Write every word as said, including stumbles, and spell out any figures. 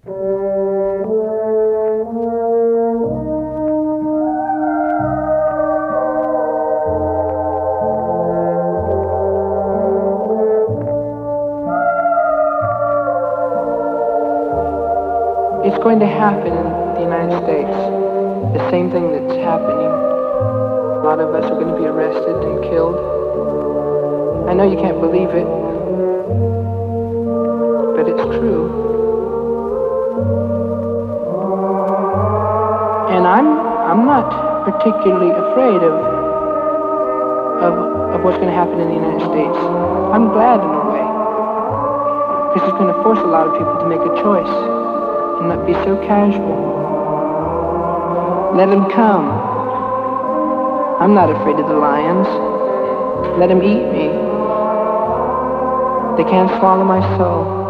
It's going to happen in the United States. The same thing that's happening. A lot of us are going to be arrested and killed. I know you can't believe it, but it's true. And I'm I'm not particularly afraid of of of what's going to happen in the United States. I'm glad in a way, because it's going to force a lot of people to make a choice and not be so casual. Let them come. I'm not afraid of the lions. Let them eat me. They can't swallow my soul.